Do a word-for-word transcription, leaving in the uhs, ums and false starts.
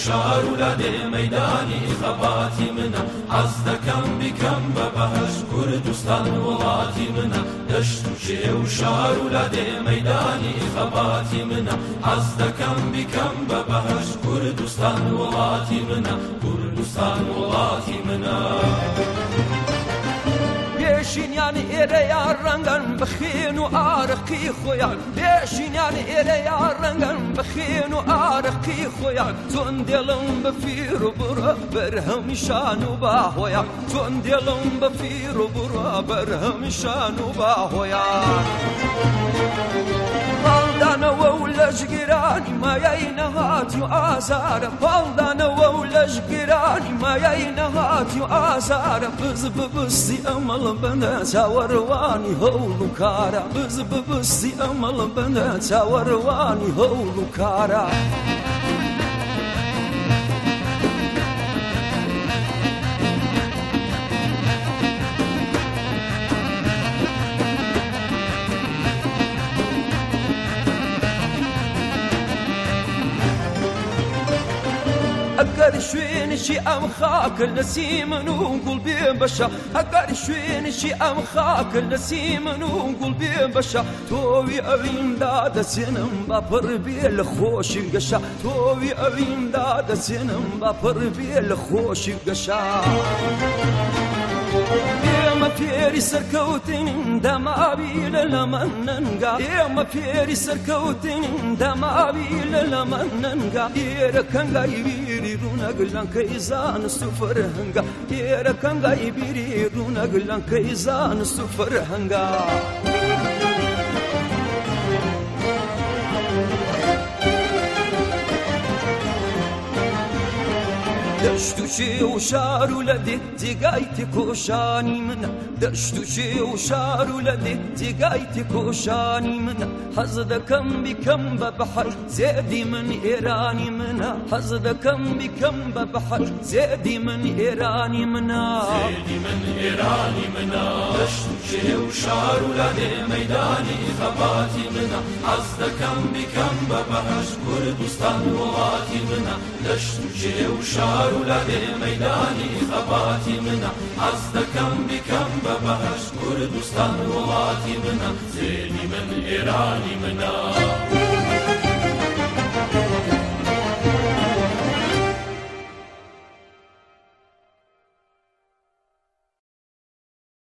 وشار ولادي ميداني خباتي منا عزدكم بكم ببهش كردستان ولاتي منا دشت وشي وشار ولادي ميداني خباتي منا عزدكم بكم ببهش كردستان ولاتي منا كردستان ولاتي منا بێژینیان ئێرەیان ڕەنگەن بخێن و ئارەقی خۆیان بێژینیان ئێرەیان ڕەنگەن بخێن و ئارەقی خۆیان چۆن دێڵم بە فیر و بڕە بەرهەمیشان و باهۆیان چۆن دێڵم بە فیر و بڕە بەرهەمیشان و باهۆیان پاڵدانەوە و لەشگیرانی مایای نەهاتی و ئازارە پاڵدانەوە و لەشگیرانی مایای نەهاتی و ئازارە بز ببستی ئەمەڵ بەنە چاوەڕوانی هەوڵ و کارە بز ببستی ئەمەڵ بەنە چاوەڕوانی هەوڵ و کارە ئەگەر شوێنشی ئەم خاکە نەسی من و گوڵ بێ بەشە ئەگەر شوێنشی ئەم خاکە نەسی من و گوڵ بێ بەشە تۆوی ئەویندا دەچێنم با پڕ بێ لە خۆشی گەشە تۆوی ئەویندا دەچێنم با پڕ بێ لە خۆشی گەشە ئێمە فێری سەرکەوتنین دەماوی لە لەمەن نەنگا ئێمە فێری سەرکەوتنین دەماوی لە لەمەن نەنگا ئێرە کەنگای بیری ڕوونەگلەنکەی زانست و فەرهەنگا ئێرە کەنگای بیری ڕوونەگلەنکەی زانست و فەرهەنگا دەشت و شێ و شار و لە دێ جێگای تێکۆشانی منە دەشت و شێ و شار و لە دێ جێگای تێکۆشانی منە حەز دەکەم بیکەم بە بەحر زێدی من ئێرانی منە حەز دەکەم بیکەم بە بەحر زێدی من ئێرانی منە زێدی من ئێرانی منە دەشت و شێ و شار و لە دێ مەیدانی خەباتی منە حەز دەکەم بیکەم بە بەهەش کوردستان وڵاتی منە دەشت و شێ و شار ولادي ميداني خباتي منا عزدكم بكم ببهش كردستان ولاتي منا زيني من إيراني منا